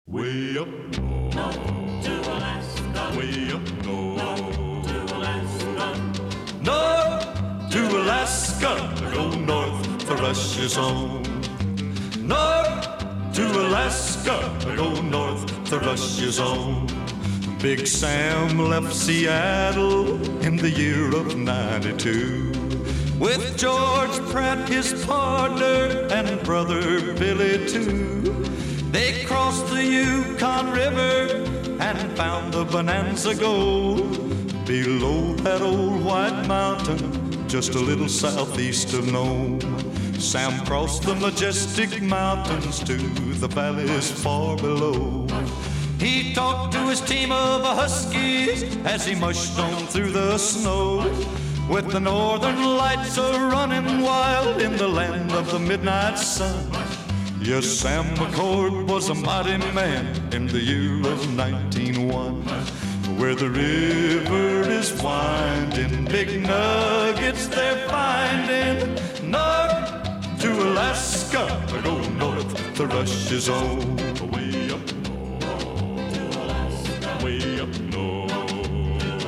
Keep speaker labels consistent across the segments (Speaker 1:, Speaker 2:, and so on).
Speaker 1: Way up north to Alaska. Way up north to Alaska. North to Alaska. Go north, the rush is on. North to Alaska. Go north, the rush is on. Big Sam left Seattle in the year of 92 with George Pratt, his partner, and brother Billy too. They crossed the Yukon River and found the Bonanza Gold below that old white mountain, just a little southeast of Nome. Sam crossed the majestic mountains to the valleys far below. He talked to his team of huskies as he mushed on through the snow, with the northern lights a-running wild in the land of the midnight sun. Yes, Sam McCord was a mighty man in the year of 1901. Where the river is winding, big nuggets they're finding. North to Alaska, go north, the rush is on. Way up north, way up north,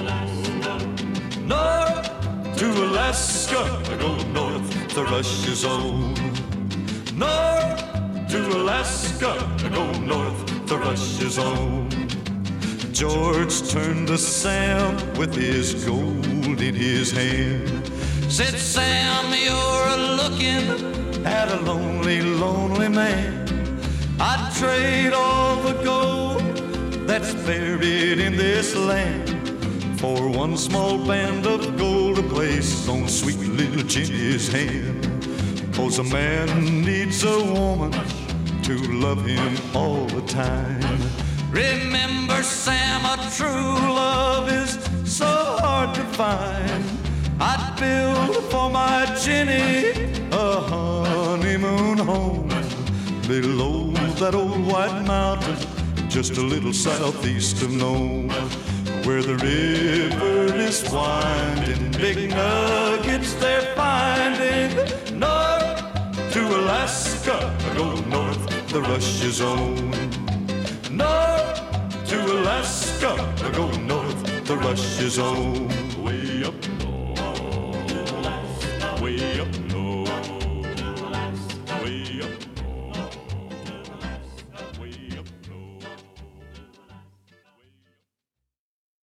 Speaker 1: north to Alaska, go north, the rush is on. North to Alaska, go north, the rush is on. George turned to Sam with his gold in his hand. Said, Sam, you're looking at a lonely, lonely man. I'd trade all the gold that's buried in this land for one small band of gold to place on sweet little Jenny's hand. 'Cause a man needs a woman to love him all the time. Remember, Sam, a true love is so hard to find. I'd build for my Jenny a honeymoon home below that old white mountain, just a little southeast of Nome. Where the river is winding, big nuggets they're finding. North to Alaska, go north, the rush is on. North to Alaska, go north, the rush is on. Way up